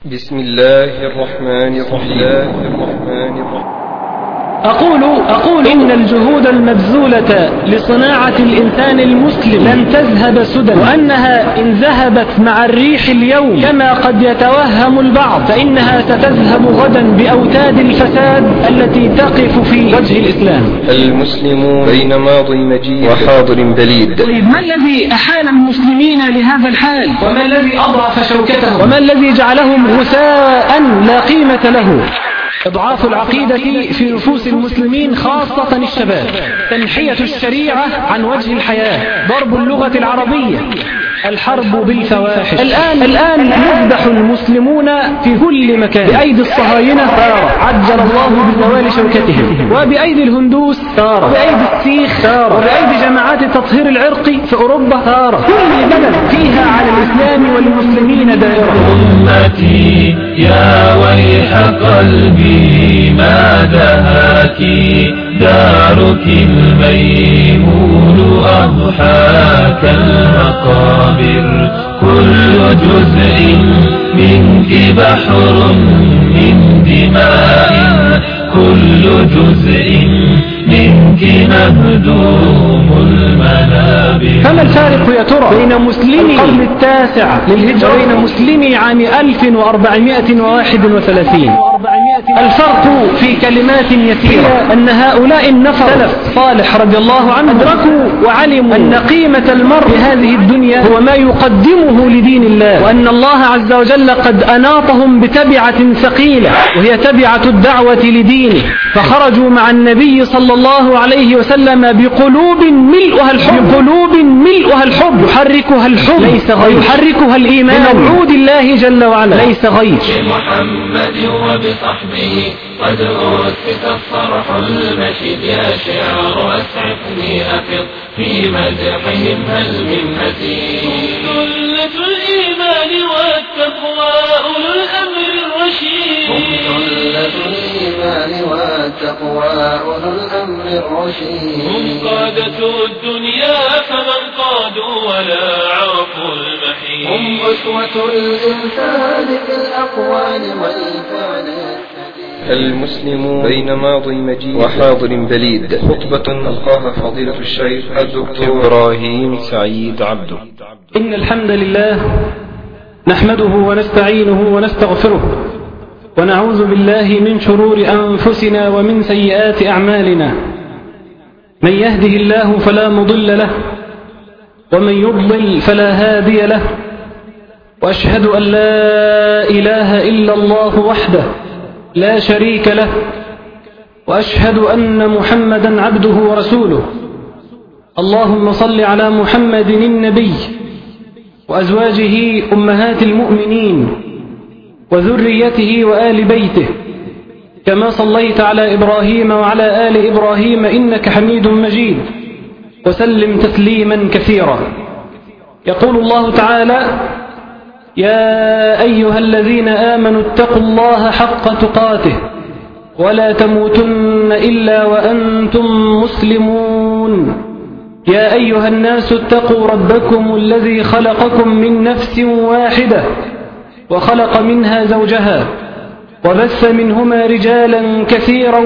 بسم الله الرحمن الرحيم. أقول إن الجهود المبذولة لصناعة الإنسان المسلم لن تذهب سدى، وأنها إن ذهبت مع الريح اليوم كما قد يتوهم البعض فإنها ستذهب غدا بأوتاد الفساد التي تقف في وجه الإسلام. المسلمون بين ماضي مجيد وحاضر بليد. ما الذي أحال المسلمين لهذا الحال؟ وما الذي أضعف شوكتهم؟ وما الذي جعلهم غثاء لا قيمة له؟ إضعاف العقيدة في نفوس المسلمين خاصة الشباب، تنحية الشريعة عن وجه الحياة، ضرب اللغة العربية، الحرب بالفواحش. الآن يذبح المسلمون في كل مكان، بأيدي الصهاينة تارة عجل الله بزوال شوكتهم، وبأيدي الهندوس تارة، وبأيدي السيخ تارة، وبأيدي جماعات التطهير العرقي في أوروبا تارة. كل بلد فيها على الإسلام والمسلمين دائرة. أمتي يا ويح قلبي ما دهاك دارك الميمون أضحاك المقابر، كل جزء منك بحر من دماء، كل جزء منك مهدوم المنابر. فما الفارق يا ترى بين مسلمي القرن التاسع للهجرة وبين مسلمي عام 1431؟ الفرق في كلمات يسيرة، أن هؤلاء النفر سلف صالح رضي الله عنه أدركوا وعلموا أن قيمة المرء في هذه الدنيا هو ما يقدمه لدين الله، وأن الله عز وجل قد أناطهم بتبعة ثقيلة وهي تبعة الدعوة لدينه، فخرجوا مع النبي صلى الله عليه وسلم بقلوب ملؤها الحب، يحركها الحب ليس غير، يحركها الإيمان بموعود الله جل وعلا ليس غير. محمد وبصحبه قد أسس الصرح المشيد، يا شعر أسعفني أفض في مدحهم هل من مزيد. ثلة الإيمان والتقوى أولو الأمر الرشيد، هم ثلة الإيمان والتقوى أولو الأمر الرشيد، هم قادة الدنيا فمن قادوا ولا عرفوا المحيط، هم أسوة الإنسان في الأقوال والفعل. المسلمون بين ماضي مجيد وحاضر بليد. خطبة ألقاها فضيلة الشيخ الدكتور إبراهيم سعيد عبده. إن الحمد لله نحمده ونستعينه ونستغفره، ونعوذ بالله من شرور أنفسنا ومن سيئات أعمالنا. من يهده الله فلا مضل له، ومن يضلل فلا هادي له، وأشهد أن لا إله إلا الله وحده لا شريك له، وأشهد أن محمدا عبده ورسوله. اللهم صل على محمد النبي وأزواجه أمهات المؤمنين وذريته وآل بيته، كما صليت على إبراهيم وعلى آل إبراهيم إنك حميد مجيد، وسلم تسليما كثيرا. يقول الله تعالى: يا أيها الذين آمنوا اتقوا الله حق تقاته ولا تموتن إلا وأنتم مسلمون. يا أيها الناس اتقوا ربكم الذي خلقكم من نفس واحدة وخلق منها زوجها وبث منهما رجالا كثيرا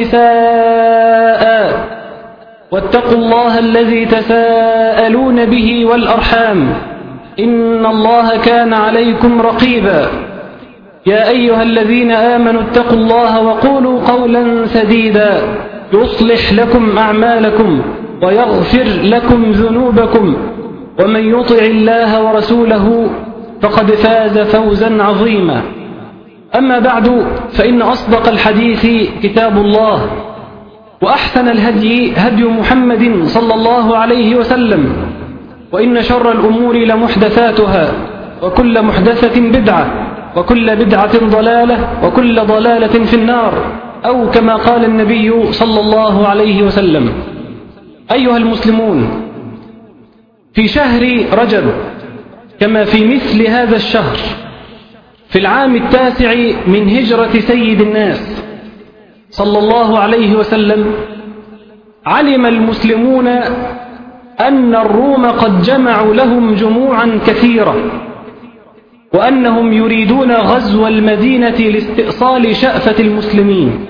ونساء، واتقوا الله الذي تساءلون به والأرحام إن الله كان عليكم رقيبا. يا أيها الذين آمنوا اتقوا الله وقولوا قولا سديدا يصلح لكم أعمالكم ويغفر لكم ذنوبكم، ومن يطع الله ورسوله فقد فاز فوزا عظيما. أما بعد، فإن أصدق الحديث كتاب الله، وأحسن الهدي هدي محمد صلى الله عليه وسلم، وإن شر الأمور لمحدثاتها، وكل محدثة بدعة، وكل بدعة ضلالة، وكل ضلالة في النار، أو كما قال النبي صلى الله عليه وسلم. أيها المسلمون، في شهر رجب كما في مثل هذا الشهر في العام 9 من هجرة سيد الناس صلى الله عليه وسلم، علم المسلمون أن الروم قد جمعوا لهم جموعا كثيرة، وأنهم يريدون غزو المدينة لاستئصال شأفة المسلمين.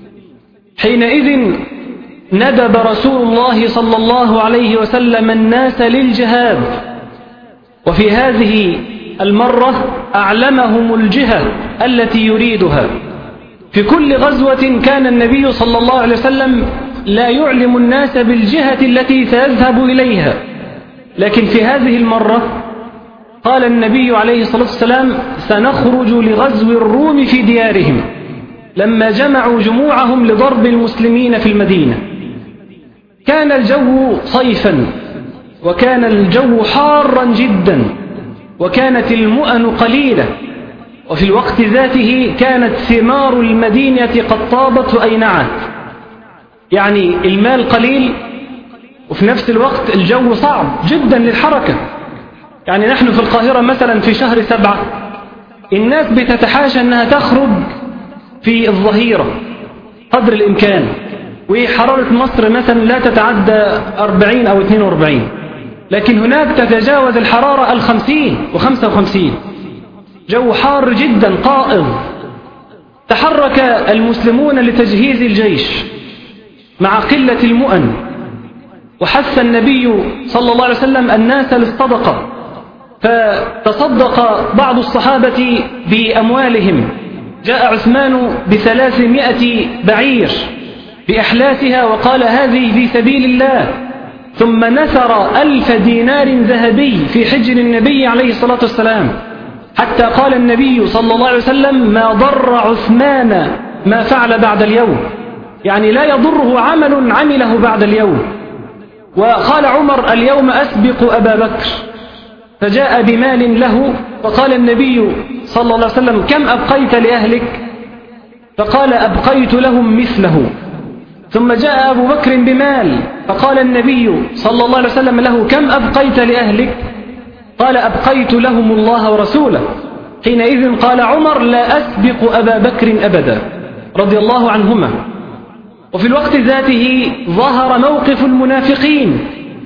حينئذ ندب رسول الله صلى الله عليه وسلم الناس للجهاد، وفي هذه المرة أعلمهم الجهة التي يريدها. في كل غزوة كان النبي صلى الله عليه وسلم لا يعلم الناس بالجهة التي سيذهب إليها، لكن في هذه المرة قال النبي عليه الصلاة والسلام: سنخرج لغزو الروم في ديارهم، لما جمعوا جموعهم لضرب المسلمين في المدينة. كان الجو صيفا، وكان الجو حارا جدا، وكانت المؤن قليلة، وفي الوقت ذاته كانت ثمار المدينة قد طابت وأينعت، يعني المال قليل، وفي نفس الوقت الجو صعب جدا للحركة. يعني نحن في القاهرة مثلا في شهر 7 الناس بتتحاشى أنها تخرج في الظهيرة قدر الإمكان، وحرارة مصر مثلا لا تتعدى 40 أو 42، لكن هناك تتجاوز الحرارة 50 و55. جو حار جدا قائض. تحرك المسلمون لتجهيز الجيش مع قلة المؤن، وحث النبي صلى الله عليه وسلم الناس للصدقة، فتصدق بعض الصحابة بأموالهم. جاء عثمان ب300 بعير بأحلاسها وقال: هذه في سبيل الله. ثم نثر 1000 دينار ذهبي في حجر النبي عليه الصلاة والسلام، حتى قال النبي صلى الله عليه وسلم: ما ضر عثمان ما فعل بعد اليوم، يعني لا يضره عمل عمله بعد اليوم. وقال عمر: اليوم أسبق أبا بكر، فجاء بمال له، فقال النبي صلى الله عليه وسلم: كم أبقيت لأهلك؟ فقال: أبقيت لهم مثله. ثم جاء أبو بكر بمال، فقال النبي صلى الله عليه وسلم له: كم أبقيت لأهلك؟ قال: أبقيت لهم الله ورسوله. حينئذ قال عمر: لا أسبق أبا بكر أبدا، رضي الله عنهما. وفي الوقت ذاته ظهر موقف المنافقين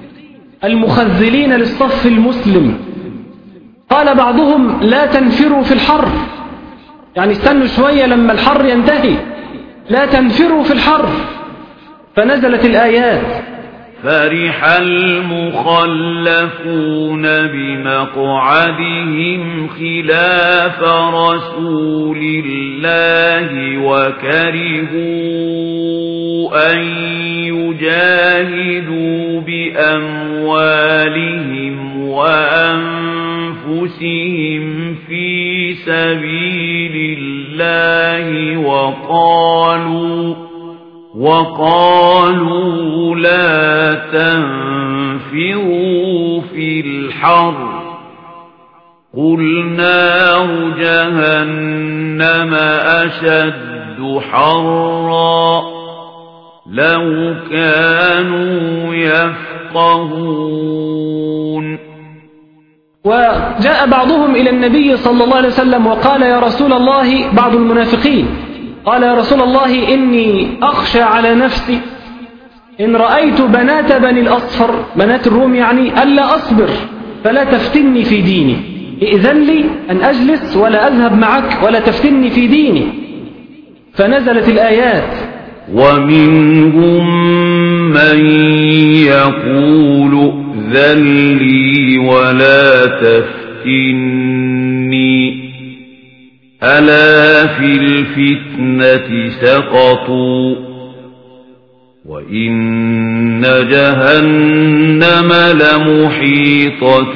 المخذلين للصف المسلم. قال بعضهم: لا تنفروا في الحر، يعني استنوا شوية لما الحر ينتهي، لا تنفروا في الحر. فنزلت الآيات: فرح المخلفون بمقعدهم خلاف رسول الله وكرهوا أن يجاهدوا بأموالهم وأنفسهم في سبيل الله وقالوا لا تنفروا في الحر، قل نار جهنم أشد حرا لو كانوا يفقهون. وجاء بعضهم إلى النبي صلى الله عليه وسلم وقال: يا رسول الله، بعض المنافقين قال: يا رسول الله، إني أخشى على نفسي إن رأيت بنات بني الأصفر، بنات الروم يعني، ألا أصبر فلا تفتني في ديني، إذن لي أن أجلس ولا أذهب معك ولا تفتني في ديني. فنزلت الآيات: ومنهم من يقول ائذن لي ولا تفتني ألا في الفتنة سقطوا وإن جهنم لمحيطة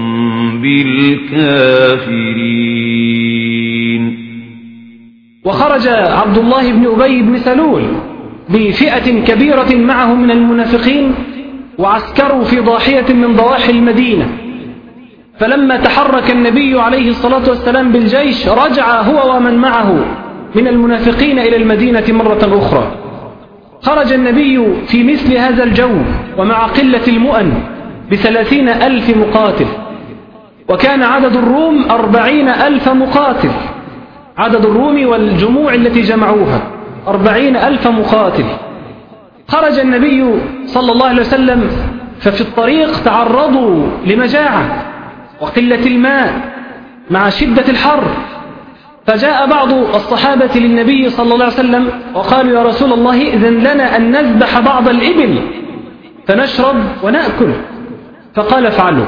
بالكافرين. وخرج عبد الله بن أبي بن سلول بفئة كبيرة معه من المنافقين وعسكروا في ضاحية من ضواحي المدينة. فلما تحرك النبي عليه الصلاة والسلام بالجيش رجع هو ومن معه من المنافقين إلى المدينة مرة أخرى. خرج النبي في مثل هذا الجو ومع قلة المؤن ب30,000 مقاتل، وكان عدد الروم 40,000 مقاتل، عدد الروم والجموع التي جمعوها 40,000 مقاتل. خرج النبي صلى الله عليه وسلم، ففي الطريق تعرضوا لمجاعة وقلة الماء، مع شدة الحر. فجاء بعض الصحابة للنبي صلى الله عليه وسلم وقالوا: يا رسول الله، إذن لنا أن نذبح بعض الإبل فنشرب ونأكل. فقال: افعلوا.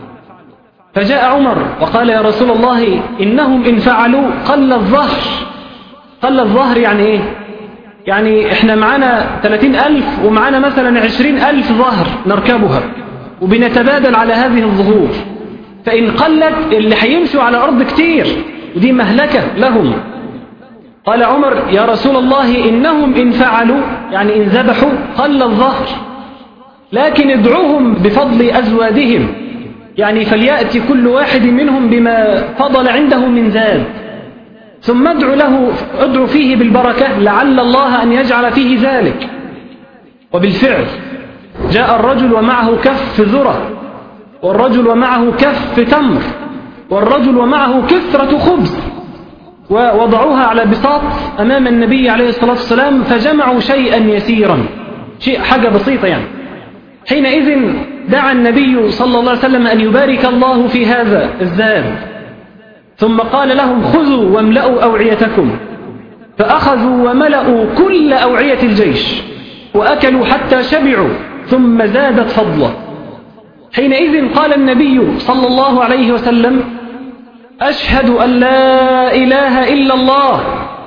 فجاء عمر وقال: يا رسول الله، إنهم إن فعلوا قل الظهر. قل الظهر يعني إيه؟ يعني إحنا معنا 30,000 ومعنا مثلا 20,000 ظهر نركبها وبنتبادل على هذه الظهور، فإن قلت اللي هيمشوا على أرض كتير ودي مهلكة لهم. قال عمر: يا رسول الله، إنهم إن فعلوا يعني إن ذبحوا قل الظهر، لكن ادعوهم بفضل أزوادهم، يعني فليأتي كل واحد منهم بما فضل عنده من زاد، ثم ادعو فيه بالبركة لعل الله أن يجعل فيه ذلك. وبالفعل جاء الرجل ومعه كف ذرة، والرجل ومعه كف تمر، والرجل ومعه كثرة خبز، ووضعوها على بساط أمام النبي عليه الصلاة والسلام، فجمعوا شيئا يسيرا، حاجة بسيطة يعني. حينئذ دعا النبي صلى الله عليه وسلم أن يبارك الله في هذا الزاد، ثم قال لهم: خذوا واملأوا أوعيتكم. فأخذوا وملأوا كل أوعية الجيش وأكلوا حتى شبعوا، ثم زادت فضله. حينئذ قال النبي صلى الله عليه وسلم: أشهد أن لا إله إلا الله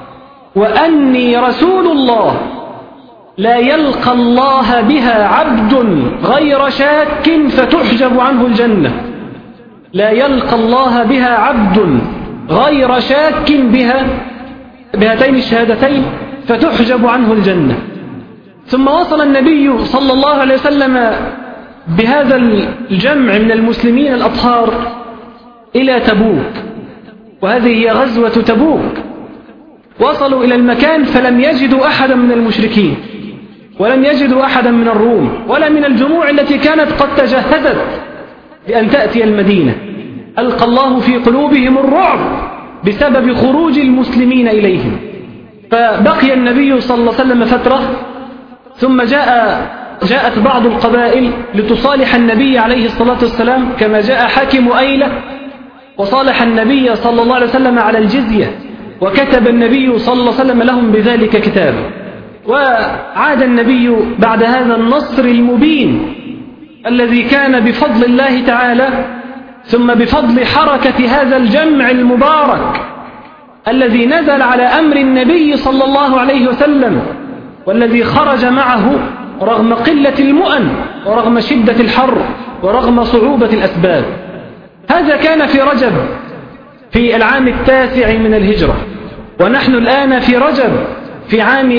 وأني رسول الله، لا يلقى الله بها عبد غير شاك فتحجب عنه الجنة. لا يلقى الله بها عبد غير شاك بهاتين الشهادتين فتحجب عنه الجنة. ثم وصل النبي صلى الله عليه وسلم بهذا الجمع من المسلمين الأطهار إلى تبوك، وهذه هي غزوة تبوك. وصلوا إلى المكان فلم يجدوا أحدا من المشركين، ولم يجدوا أحدا من الروم، ولا من الجموع التي كانت قد تجهزت بأن تأتي المدينة. ألقى الله في قلوبهم الرعب بسبب خروج المسلمين إليهم. فبقي النبي صلى الله عليه وسلم فترة، ثم جاءت بعض القبائل لتصالح النبي عليه الصلاة والسلام، كما جاء حاكم أيلة وصالح النبي صلى الله عليه وسلم على الجزية، وكتب النبي صلى الله عليه وسلم لهم بذلك كتابا. وعاد النبي بعد هذا النصر المبين الذي كان بفضل الله تعالى، ثم بفضل حركة هذا الجمع المبارك الذي نزل على أمر النبي صلى الله عليه وسلم، والذي خرج معه رغم قلة المؤن ورغم شدة الحر ورغم صعوبة الأسباب. هذا كان في رجب في العام 9 من الهجرة، ونحن الآن في رجب في عام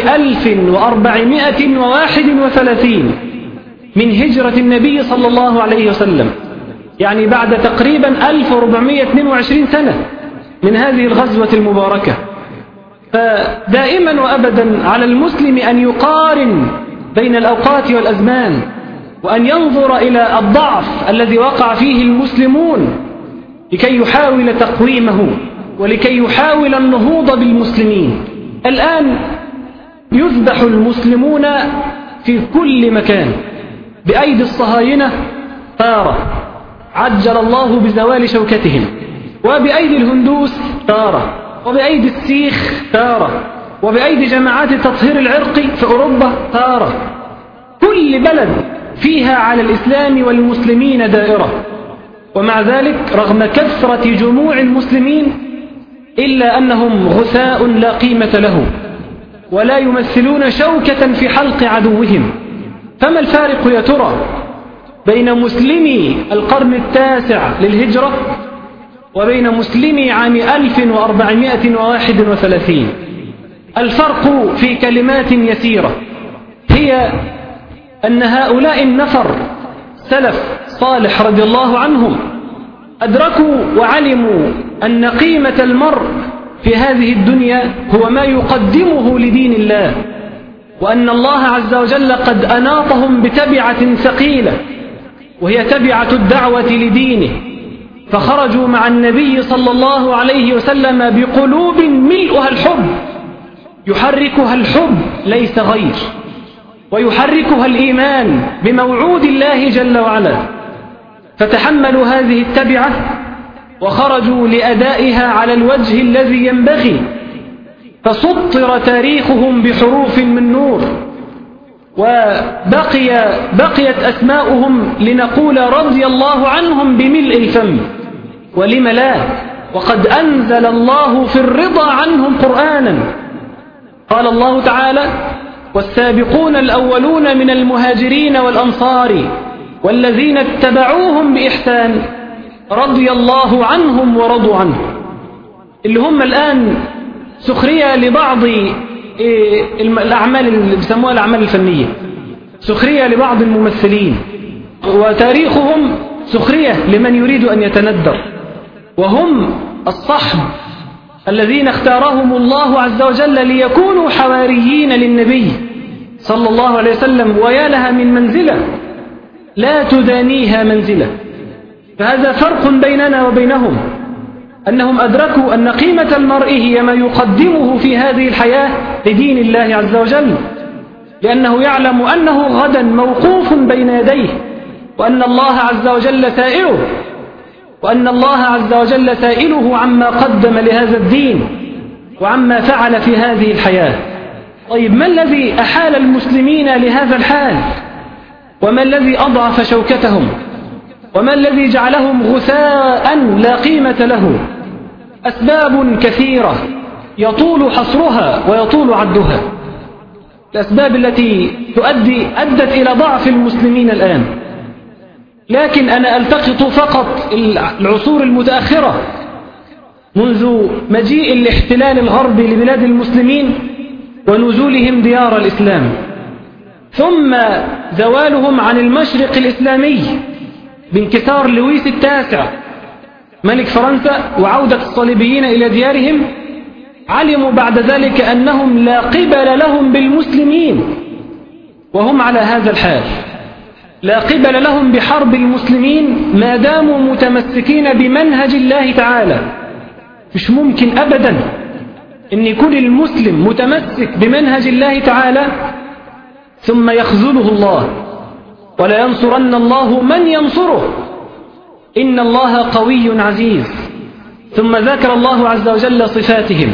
1431 من هجرة النبي صلى الله عليه وسلم، يعني بعد تقريبا 1422 سنة من هذه الغزوة المباركة. فدائما وأبدا على المسلم أن يقارن بين الأوقات والأزمان، وأن ينظر إلى الضعف الذي وقع فيه المسلمون لكي يحاول تقويمه ولكي يحاول النهوض بالمسلمين. الآن يذبح المسلمون في كل مكان بأيدي الصهاينة تارة عجل الله بزوال شوكتهم، وبأيدي الهندوس تارة، وبأيدي السيخ تارة، وبأيدي جماعات التطهير العرقي في أوروبا تارة. كل بلد فيها على الإسلام والمسلمين دائرة. ومع ذلك رغم كثرة جموع المسلمين إلا أنهم غثاء لا قيمة له، ولا يمثلون شوكة في حلق عدوهم. فما الفارق يا ترى بين مسلمي القرن 9 للهجرة وبين مسلمي عام 1431؟ الفرق في كلمات يسيرة، هي أن هؤلاء النفر سلف صالح رضي الله عنهم أدركوا وعلموا أن قيمة المرء في هذه الدنيا هو ما يقدمه لدين الله، وأن الله عز وجل قد أناطهم بتبعة ثقيلة، وهي تبعة الدعوة لدينه. فخرجوا مع النبي صلى الله عليه وسلم بقلوب ملؤها الحب، يحركها الحب ليس غير، ويحركها وخرجوا لأدائها على الوجه الذي ينبغي، فسطر تاريخهم بحروف من نور، وبقيت أسماؤهم لنقول رضي الله عنهم بملء الفم، ولم لا، وقد أنزل الله في الرضا عنهم قرآنا. قال الله تعالى: والسابقون الأولون من المهاجرين والأنصار والذين اتبعوهم بإحسان رضي الله عنهم ورضوا عنه، اللي هم الآن سخرية لبعض الأعمال اللي بيسموها الأعمال الفنية، سخرية لبعض الممثلين، وتاريخهم سخرية لمن يريد أن يتندر، وهم الصحب الذين اختارهم الله عز وجل ليكونوا حواريين للنبي صلى الله عليه وسلم، ويا لها من منزلة لا تدانيها منزلة. فهذا فرق بيننا وبينهم، أنهم أدركوا أن قيمة المرء هي ما يقدمه في هذه الحياة لدين الله عز وجل، لأنه يعلم أنه غدا موقوف بين يديه، وأن الله عز وجل سائله، وأن الله عز وجل سائله عما قدم لهذا الدين وعما فعل في هذه الحياة. طيب، ما الذي أحال المسلمين لهذا الحال؟ وما الذي أضعف شوكتهم؟ وما الذي جعلهم غثاء لا قيمة له؟ أسباب كثيرة يطول حصرها ويطول عدها، الأسباب التي أدت إلى ضعف المسلمين الآن. لكن أنا ألتقط فقط العصور المتأخرة منذ مجيء الاحتلال الغربي لبلاد المسلمين ونزولهم ديار الإسلام، ثم زوالهم عن المشرق الإسلامي بانكسار لويس التاسع ملك فرنسا وعودة الصليبيين إلى ديارهم. علموا بعد ذلك أنهم لا قبل لهم بالمسلمين، وهم على هذا الحال، لا قبل لهم بحرب المسلمين ما داموا متمسكين بمنهج الله تعالى. مش ممكن أبدا أن يكون المسلم متمسك بمنهج الله تعالى ثم يخذله الله، ولا ينصرن الله من ينصره، إن الله قوي عزيز. ثم ذكر الله عز وجل صفاتهم.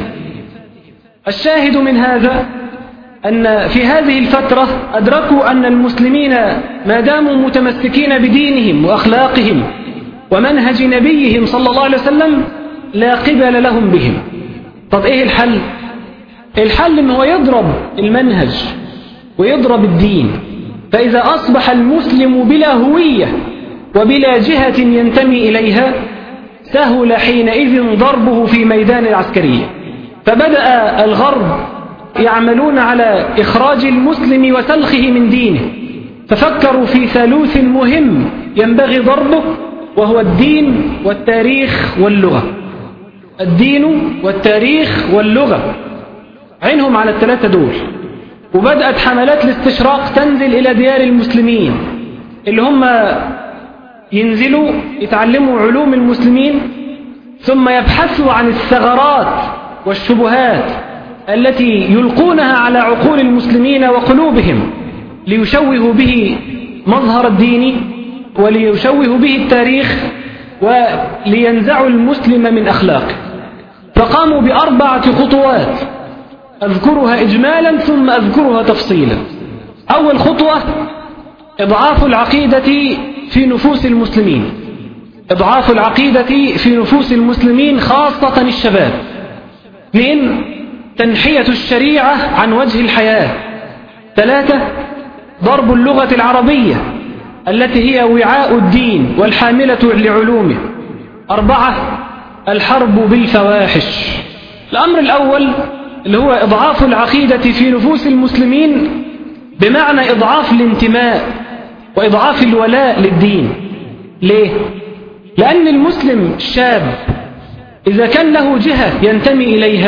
الشاهد من هذا أن في هذه الفترة أدركوا أن المسلمين ما داموا متمسكين بدينهم وأخلاقهم ومنهج نبيهم صلى الله عليه وسلم لا قبل لهم بهم. طب إيه الحل؟ الحل إنه يضرب المنهج ويضرب الدين. فإذا أصبح المسلم بلا هوية وبلا جهة ينتمي إليها سهل حينئذ ضربه في ميدان العسكرية. فبدأ الغرب يعملون على إخراج المسلم وسلخه من دينه، ففكروا في ثالوث مهم ينبغي ضربه، وهو الدين والتاريخ واللغة. الدين والتاريخ واللغة عينهم على الثلاثة دول. وبدأت حملات الاستشراق تنزل إلى ديار المسلمين، اللي هم ينزلوا يتعلموا علوم المسلمين، ثم يبحثوا عن الثغرات والشبهات التي يلقونها على عقول المسلمين وقلوبهم ليشوهوا به مظهر الدين وليشوهوا به التاريخ ولينزعوا المسلم من أخلاقه. فقاموا ب4 خطوات أذكرها إجمالا ثم أذكرها تفصيلا. أول خطوة إضعاف العقيدة في نفوس المسلمين، إضعاف العقيدة في نفوس المسلمين خاصة الشباب. 2 تنحية الشريعة عن وجه الحياة. 3 ضرب اللغة العربية التي هي وعاء الدين والحاملة لعلومه. 4 الحرب بالفواحش. الأمر الأول اللي هو إضعاف العقيدة في نفوس المسلمين بمعنى إضعاف الانتماء وإضعاف الولاء للدين. ليه؟ لأن المسلم الشاب إذا كان له جهة ينتمي إليها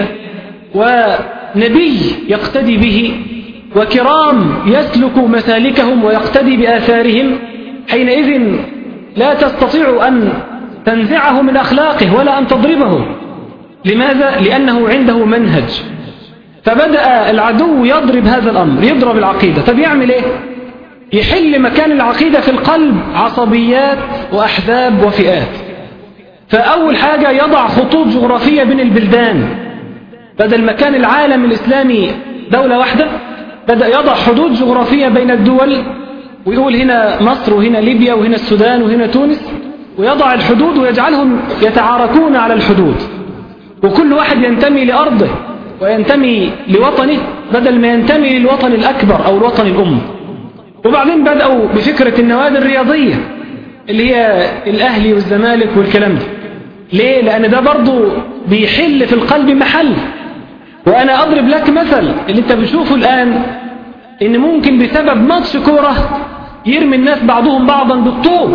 ونبي يقتدي به وكرام يسلك مسالكهم ويقتدي بآثارهم، حينئذ لا تستطيع أن تنزعه من أخلاقه ولا أن تضربه. لماذا؟ لأنه عنده منهج. فبدأ العدو يضرب هذا الأمر، يضرب العقيدة. طب يعمل إيه؟ يحل مكان العقيدة في القلب عصبيات وأحزاب وفئات. فأول حاجة يضع خطوط جغرافية بين البلدان، بدل ما كان العالم الإسلامي دولة واحدة بدأ يضع حدود جغرافية بين الدول، ويقول هنا مصر وهنا ليبيا وهنا السودان وهنا تونس، ويضع الحدود ويجعلهم يتعاركون على الحدود، وكل واحد ينتمي لأرضه وينتمي لوطنه بدل ما ينتمي للوطن الأكبر أو الوطن الأم. وبعدين بدأوا بفكرة النوادي الرياضية اللي هي الأهلي والزمالك والكلام ده. ليه؟ لأن ده برضو بيحل في القلب محل. وأنا أضرب لك مثل اللي انت بتشوفه الآن، إن ممكن بسبب ماتش كورة يرمي الناس بعضهم بعضا بالطوب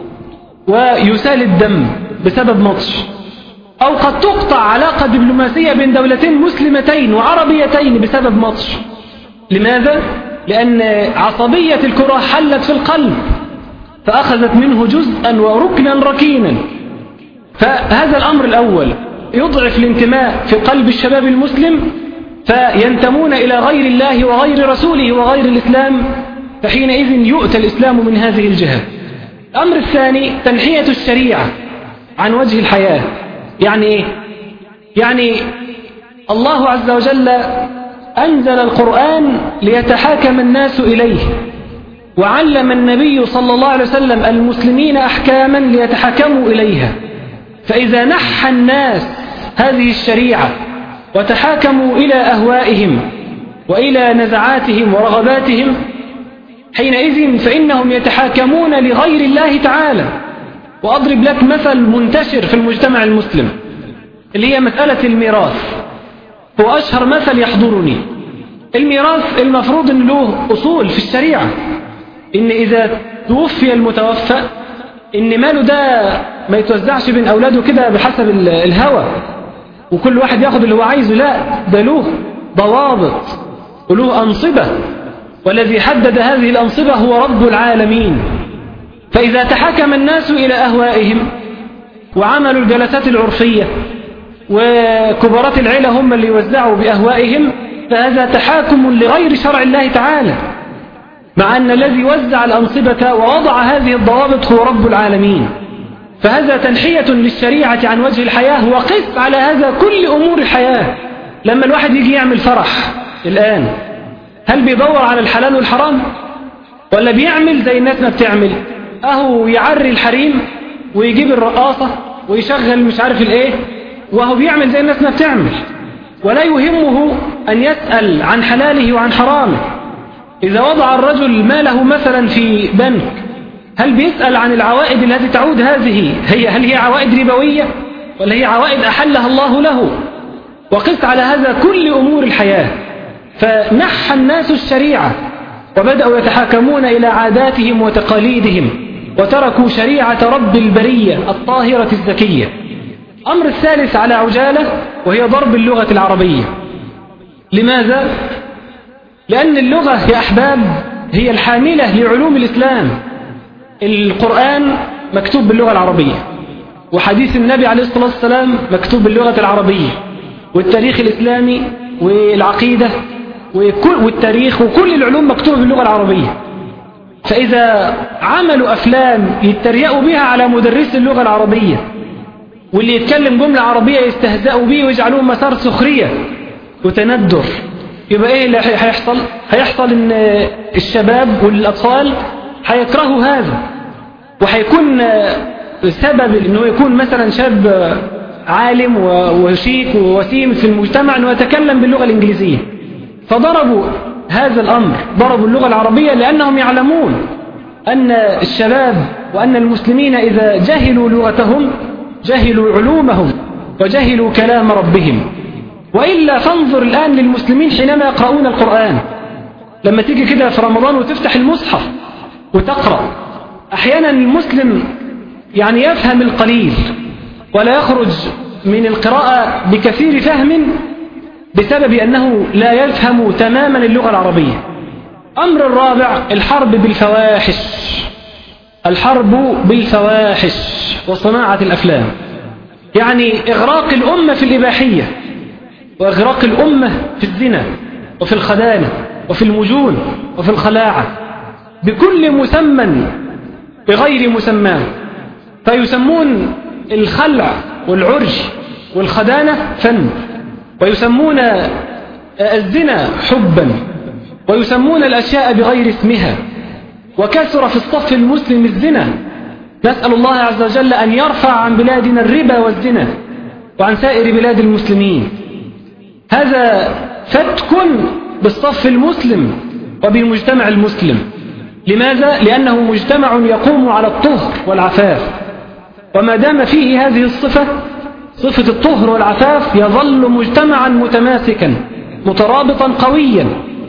ويسال الدم بسبب ماتش، أو قد تقطع علاقة دبلوماسية بين دولتين مسلمتين وعربيتين بسبب ماتش. لماذا؟ لأن عصبية الكرة حلت في القلب فأخذت منه جزءا وركنا ركينا. فهذا الأمر الأول يضعف الانتماء في قلب الشباب المسلم، فينتمون إلى غير الله وغير رسوله وغير الإسلام، فحينئذ يؤتى الإسلام من هذه الجهة. الأمر الثاني تنحية الشريعة عن وجه الحياة. يعني إيه؟ يعني الله عز وجل أنزل القرآن ليتحاكم الناس إليه، وعلم النبي صلى الله عليه وسلم المسلمين أحكاما ليتحكموا إليها. فإذا نحى الناس هذه الشريعة وتحاكموا إلى أهوائهم وإلى نزعاتهم ورغباتهم، حينئذ فإنهم يتحاكمون لغير الله تعالى. وأضرب لك مثل منتشر في المجتمع المسلم اللي هي مسألة الميراث، هو أشهر مثل يحضرني. الميراث المفروض أن له أصول في الشريعة، إن إذا توفي المتوفى إن ماله ده ما يتوزعش بين أولاده كده بحسب الهوى وكل واحد ياخد اللي هو عايزه، لا، ده له ضوابط وله أنصبة، والذي حدد هذه الأنصبة هو رب العالمين. فإذا تحاكم الناس إلى أهوائهم وعملوا الجلسات العرفية وكبارات العيلة هم اللي يوزعوا بأهوائهم، فهذا تحاكم لغير شرع الله تعالى، مع أن الذي وزع الأنصبة ووضع هذه الضوابط هو رب العالمين. فهذا تنحية للشريعة عن وجه الحياة. وقس على هذا كل أمور الحياة. لما الواحد يجي يعمل فرح الآن، هل بيدور على الحلال والحرام ولا بيعمل زي الناس ما بتعمل؟ أهو يعري الحريم ويجيب الرقاصة ويشغل مش عارف الايه، وهو بيعمل زي الناس ما بتعمل، ولا يهمه أن يسأل عن حلاله وعن حرامه. إذا وضع الرجل ماله مثلا في بنك، هل بيسأل عن العوائد التي تعود هذه هل هي عوائد ربوية ولا هي عوائد أحلها الله له؟ وقس على هذا كل أمور الحياة. فنحى الناس الشريعة وبدأوا يتحاكمون إلى عاداتهم وتقاليدهم، وتركوا شريعة رب البرية الطاهرة الزكية. أمر الثالث على عجالة وهي ضرب اللغة العربية. لماذا؟ لأن اللغة يا أحباب هي الحاملة لعلوم الإسلام. القرآن مكتوب باللغة العربية، وحديث النبي عليه الصلاة والسلام مكتوب باللغة العربية، والتاريخ الإسلامي والعقيدة والتاريخ وكل العلوم مكتوبة باللغة العربية. فإذا عملوا أفلام يتريقوا بها على مدرس اللغة العربية، واللي يتكلم جملة عربية يستهزئوا به ويجعلوه مسار سخرية وتندر، يبقى إيه اللي هيحصل؟ هيحصل إن الشباب والأطفال هيكرهوا هذا، وهيكون سبب إنه يكون مثلا شاب عالم وشيك ووسيم في المجتمع إنه يتكلم باللغة الإنجليزية. فضربوا هذا الأمر، ضربوا اللغة العربية، لأنهم يعلمون أن الشباب وأن المسلمين إذا جهلوا لغتهم جهلوا علومهم وجهلوا كلام ربهم. وإلا فانظر الآن للمسلمين حينما يقرؤون القرآن، لما تيجي كده في رمضان وتفتح المصحف وتقرأ، أحيانا المسلم يعني يفهم القليل ولا يخرج من القراءة بكثير فهم بسبب أنه لا يفهم تماما اللغة العربية. أمر الرابع الحرب بالفواحش، الحرب بالفواحش وصناعة الأفلام، يعني إغراق الأمة في الإباحية، وإغراق الأمة في الزنا وفي الخدانة وفي المجون وفي الخلاعة بكل مسمى بغير مسمى. فيسمون الخلع والعرج والخدانة فن، ويسمون الزنا حبا، ويسمون الأشياء بغير اسمها، وكثر في الصف المسلم الزنا. نسأل الله عز وجل أن يرفع عن بلادنا الربا والزنا وعن سائر بلاد المسلمين. هذا فتك بالصف المسلم وبالمجتمع المسلم. لماذا؟ لأنه مجتمع يقوم على الطهر والعفاف، وما دام فيه هذه الصفة، صفة الطهر والعفاف، يظل مجتمعا متماسكا مترابطا قويا.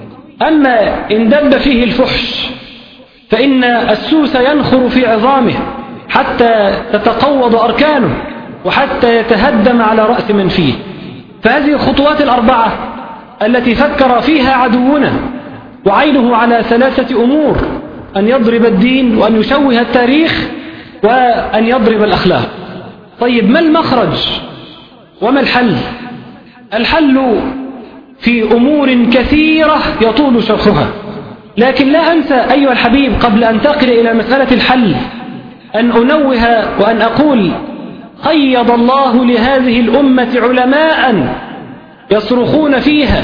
أما إن دب فيه الفحش فإن السوس ينخر في عظامه حتى تتقوض أركانه وحتى يتهدم على رأس من فيه. فهذه الخطوات الأربعة التي فكر فيها عدونا، وعينه على ثلاثة أمور: أن يضرب الدين، وأن يشوه التاريخ، وأن يضرب الأخلاق. طيب، ما المخرج وما الحل؟ الحل في أمور كثيرة يطول شرحها، لكن لا أنسى أيها الحبيب قبل أن تقل إلى مسألة الحل أن أنوه وأن أقول: قيض الله لهذه الأمة علماء يصرخون فيها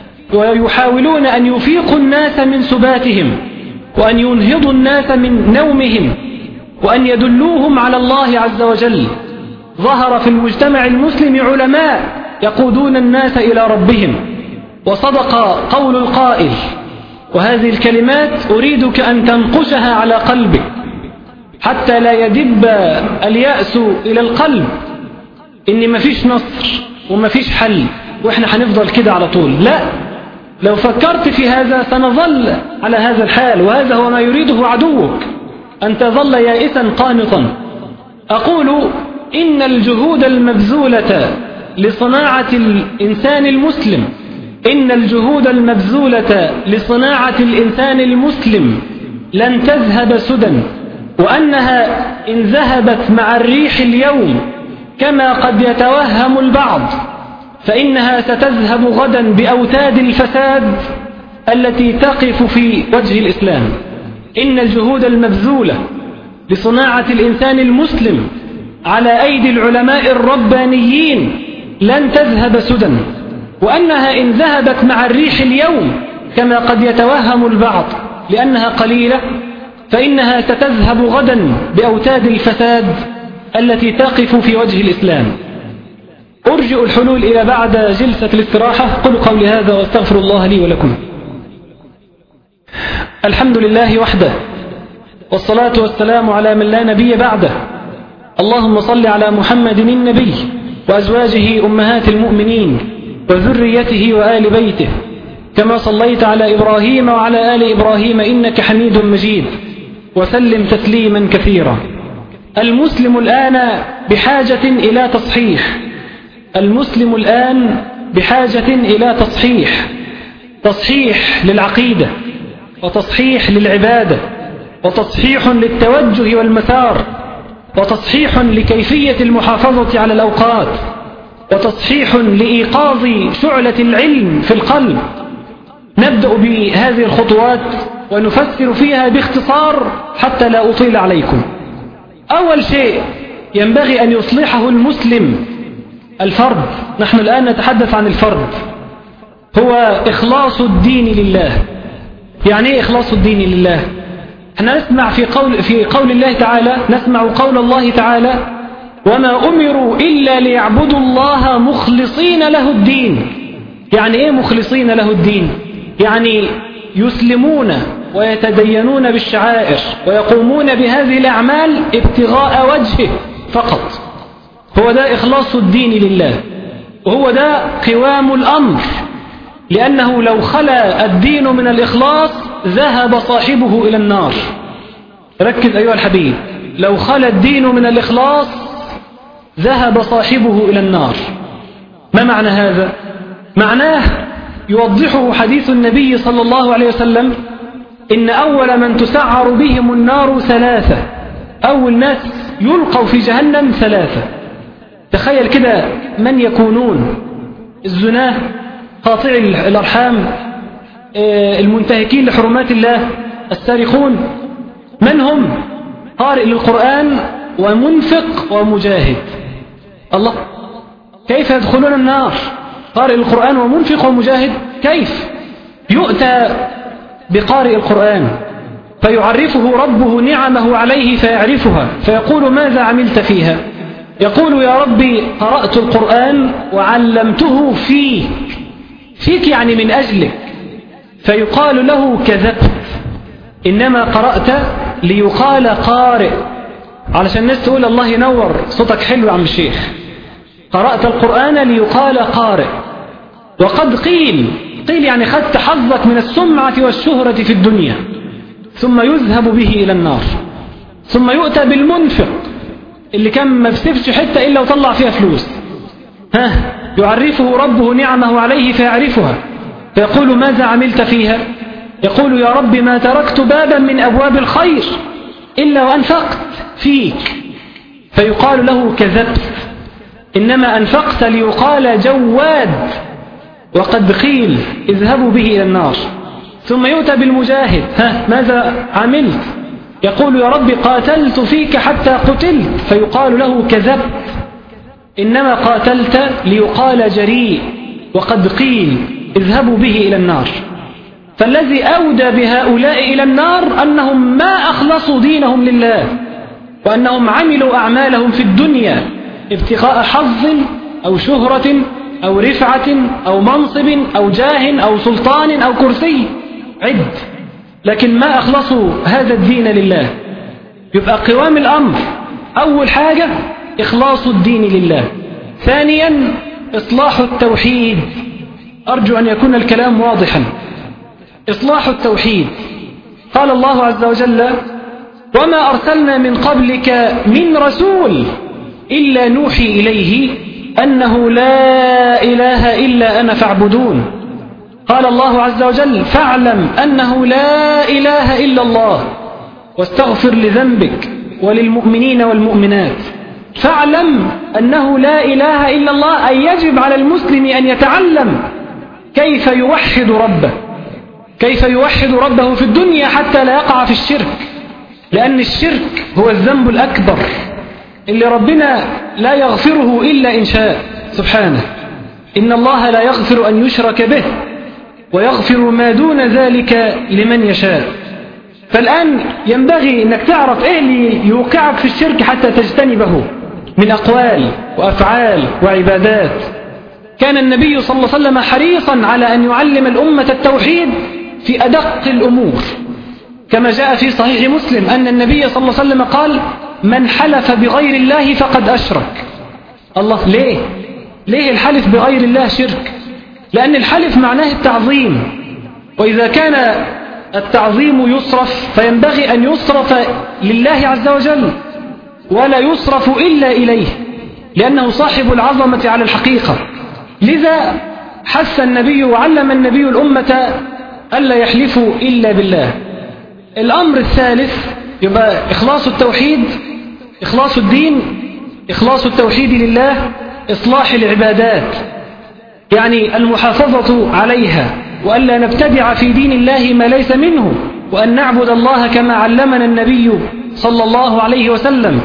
ويحاولون أن يفيقوا الناس من سباتهم، وأن ينهضوا الناس من نومهم، وأن يدلوهم على الله عز وجل. ظهر في المجتمع المسلم علماء يقودون الناس إلى ربهم. وصدق قول القائل، وهذه الكلمات أريدك أن تنقشها على قلبك حتى لا يدب اليأس إلى القلب، إن مفيش نصر ومفيش حل وإحنا هنفضل كده على طول. لا، لو فكرت في هذا سنظل على هذا الحال، وهذا هو ما يريده عدوك، أن تظل يائسا قانطا. أقول: إن الجهود المبذولة لصناعة الإنسان المسلم، إن الجهود المبذولة لصناعة الإنسان المسلم لن تذهب سدى، وأنها إن ذهبت مع الريح اليوم كما قد يتوهم البعض، فإنها ستذهب غدا بأوتاد الفساد التي تقف في وجه الإسلام. إن الجهود المبذولة لصناعة الإنسان المسلم على أيدي العلماء الربانيين لن تذهب سدى، وأنها إن ذهبت مع الريح اليوم كما قد يتوهم البعض لأنها قليلة، فإنها ستذهب غدا بأوتاد الفساد التي تقف في وجه الإسلام. أرجئ الحلول إلى بعد جلسة الاستراحة. قل قولي هذا واستغفر الله لي ولكم. الحمد لله وحده، والصلاة والسلام على من لا نبي بعده. اللهم صل على محمد النبي وأزواجه أمهات المؤمنين وذريته وآل بيته، كما صليت على إبراهيم وعلى آل إبراهيم إنك حميد مجيد، وسلم تسليما كثيرا. المسلم الآن بحاجة إلى تصحيح، المسلم الآن بحاجة إلى تصحيح للعقيدة، وتصحيح للعبادة، وتصحيح للتوجه والمسار، وتصحيح لكيفية المحافظة على الأوقات، وتصحيح لإيقاظ شعلة العلم في القلب. نبدأ بهذه الخطوات ونفسر فيها باختصار حتى لا أطيل عليكم. أول شيء ينبغي أن يصلحه المسلم الفرد. نحن الآن نتحدث عن الفرد، هو إخلاص الدين لله. يعني إيه إخلاص الدين لله؟ احنا نسمع في قول الله تعالى، نسمع قول الله تعالى: وما أمروا إلا ليعبدوا الله مخلصين له الدين. يعني إيه مخلصين له الدين؟ يعني يسلمون ويتدينون بالشعائر ويقومون بهذه الأعمال ابتغاء وجهه فقط. هو ده إخلاص الدين لله، وهو ده قوام الأمر، لأنه لو خلا الدين من الإخلاص ذهب صاحبه إلى النار. ركز أيها الحبيب، لو خلا الدين من الإخلاص ذهب صاحبه إلى النار. ما معنى هذا؟ معناه يوضحه حديث النبي صلى الله عليه وسلم: إن أول من تسعر بهم النار ثلاثة. أول ناس يلقوا في جهنم ثلاثة. تخيل كده من يكونون: الزناه، قاطعي الأرحام، المنتهكين لحرمات الله، السارقون. من هم؟ قارئ للقرآن ومنفق ومجاهد. الله، كيف يدخلون النار؟ قارئ القرآن ومنفق ومجاهد؟ كيف؟ يؤتى بقارئ القرآن فيعرفه ربه نعمه عليه فيعرفها، فيقول ماذا عملت فيها؟ يقول يا ربي قرأت القرآن وعلمته فيك يعني من أجلك. فيقال له كذبت، إنما قرأت ليقال قارئ، علشان الناس تقول الله ينور صوتك حلو يا عم الشيخ. قرأت القرآن ليقال قارئ. وقد قيل يعني خدت حظك من السمعة والشهرة في الدنيا، ثم يذهب به إلى النار. ثم يؤتى بالمنفق اللي كان ما بيسيبش حتة إلا وطلع فيها فلوس، يعرفه ربه نعمه عليه فيعرفها، فيقول ماذا عملت فيها؟ يقول يا رب ما تركت بابا من أبواب الخير إلا وأنفقت فيك. فيقال له كذبت، إنما أنفقت ليقال جواد، وقد قيل اذهبوا به إلى النار. ثم يؤتى بالمجاهد، ماذا عملت؟ يقول يا رب قاتلت فيك حتى قتلت، فيقال له كذبت، إنما قاتلت ليقال جريء، وقد قيل اذهبوا به إلى النار. فالذي أودى بهؤلاء إلى النار أنهم ما أخلصوا دينهم لله، وأنهم عملوا أعمالهم في الدنيا ابتغاء حظ أو شهرة أو رفعة أو منصب أو جاه أو سلطان أو كرسي، لكن ما أخلصوا هذا الدين لله. يبقى قوام الأمر أول حاجة إخلاص الدين لله، ثانيا إصلاح التوحيد. أرجو أن يكون الكلام واضحا. إصلاح التوحيد، قال الله عز وجل وما أرسلنا من قبلك من رسول إلا نوحي إليه أنه لا إله إلا أنا فاعبدون. قال الله عز وجل فاعلم أنه لا إله إلا الله واستغفر لذنبك وللمؤمنين والمؤمنات. فاعلم أنه لا إله إلا الله، أي يجب على المسلم أن يتعلم كيف يوحد ربه في الدنيا حتى لا يقع في الشرك، لأن الشرك هو الذنب الأكبر اللي ربنا لا يغفره إلا إن شاء سبحانه. إن الله لا يغفر أن يشرك به ويغفر ما دون ذلك لمن يشاء. فالآن ينبغي أنك تعرف إيه اللي يوقعك في الشرك حتى تجتنبه من أقوال وأفعال وعبادات. كان النبي صلى الله عليه وسلم حريصا على أن يعلم الأمة التوحيد في أدق الأمور، كما جاء في صحيح مسلم أن النبي صلى الله عليه وسلم قال من حلف بغير الله فقد أشرك. الله، ليه الحلف بغير الله شرك؟ لأن الحلف معناه التعظيم، وإذا كان التعظيم يصرف فينبغي أن يصرف لله عز وجل ولا يصرف إلا إليه، لأنه صاحب العظمة على الحقيقة. لذا حث النبي وعلم النبي الأمة ألا يحلفوا إلا بالله. الأمر الثالث يبقى إخلاص التوحيد، إخلاص الدين، إخلاص التوحيد لله، إصلاح العبادات، يعني المحافظة عليها، وألا نبتدع في دين الله ما ليس منه، وأن نعبد الله كما علمنا النبي صلى الله عليه وسلم.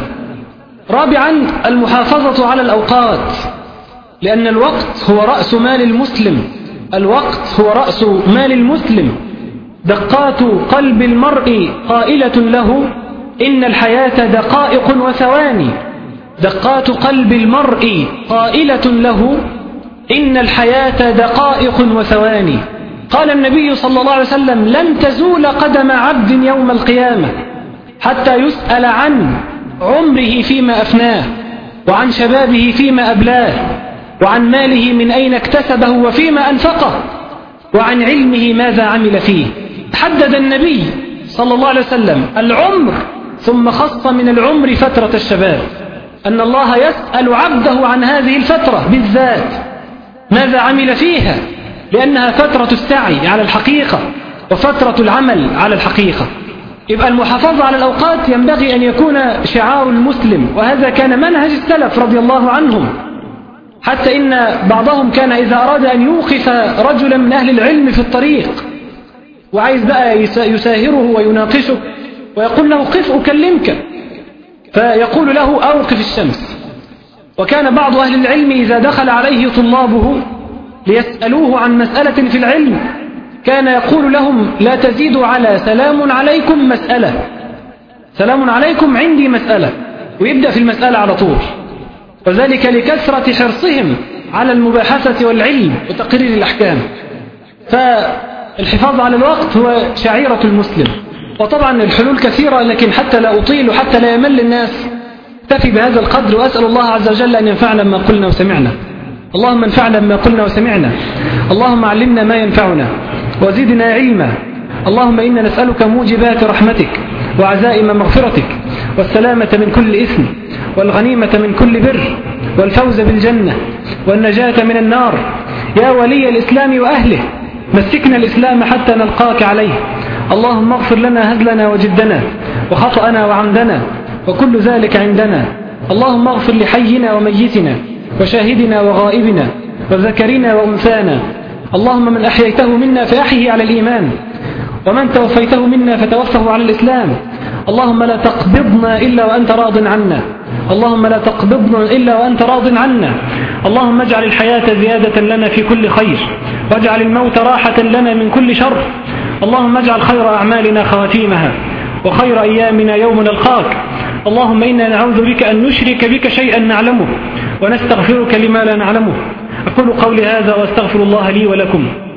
رابعا المحافظة على الأوقات، لأن الوقت هو رأس مال المسلم، الوقت هو رأس مال المسلم. دقات قلب المرء قائلة له إن الحياة دقائق وثواني، دقات قلب المرء قائلة له إن الحياة دقائق وثواني. قال النبي صلى الله عليه وسلم لن تزول قدم عبد يوم القيامة حتى يسأل عن عمره فيما أفناه، وعن شبابه فيما أبلاه، وعن ماله من أين اكتسبه وفيما أنفقه، وعن علمه ماذا عمل فيه. حدد النبي صلى الله عليه وسلم العمر، ثم خص من العمر فترة الشباب، أن الله يسأل عبده عن هذه الفترة بالذات ماذا عمل فيها، لأنها فترة السعي على الحقيقة وفترة العمل على الحقيقة. يبقى المحافظة على الأوقات ينبغي أن يكون شعار المسلم، وهذا كان منهج السلف رضي الله عنهم، حتى إن بعضهم كان إذا أراد أن يوقف رجلا من أهل العلم في الطريق وعايز بقى يساهره ويناقشه ويقول له قف أكلمك، فيقول له أوقف الشمس. وكان بعض أهل العلم إذا دخل عليه طلابه ليسألوه عن مسألة في العلم كان يقول لهم لا تزيدوا على سلام عليكم مسألة، سلام عليكم عندي مسألة، ويبدأ في المسألة على طول، وذلك لكثرة حرصهم على المباحثة والعلم وتقرير الأحكام. فالحفاظ على الوقت هو شعيرة المسلم. وطبعا الحلول كثيرة، لكن حتى لا أطيل وحتى لا يمل الناس اكتفي بهذا القدر، وأسأل الله عز وجل أن ينفعنا ما قلنا وسمعنا. اللهم انفعنا بما قلنا وسمعنا، اللهم علمنا ما ينفعنا وزدنا علما. اللهم إنا نسألك موجبات رحمتك وعزائم مغفرتك والسلامة من كل إثم والغنيمة من كل بر والفوز بالجنة والنجاة من النار. يا ولي الإسلام وأهله مسكنا الإسلام حتى نلقاك عليه. اللهم اغفر لنا هزلنا وجدنا وخطأنا وعمدنا وكل ذلك عندنا. اللهم اغفر لحينا وميتنا وشاهدنا وغائبنا وذكرنا وأنثانا. اللهم من أحييته منا فأحيه على الإيمان، ومن توفيته منا فتوفه على الإسلام. اللهم لا تقبضنا إلا وأنت راض عنا، اللهم لا تقبضنا إلا وأنت راض عنا. اللهم اجعل الحياة زيادة لنا في كل خير، واجعل الموت راحة لنا من كل شر. اللهم اجعل خير أعمالنا خواتيمها وخير أيامنا يوم نلقاك. اللهم إنا نعوذ بك أن نشرك بك شيئا نعلمه ونستغفرك لما لا نعلمه. أقول قولي هذا وأستغفر الله لي ولكم.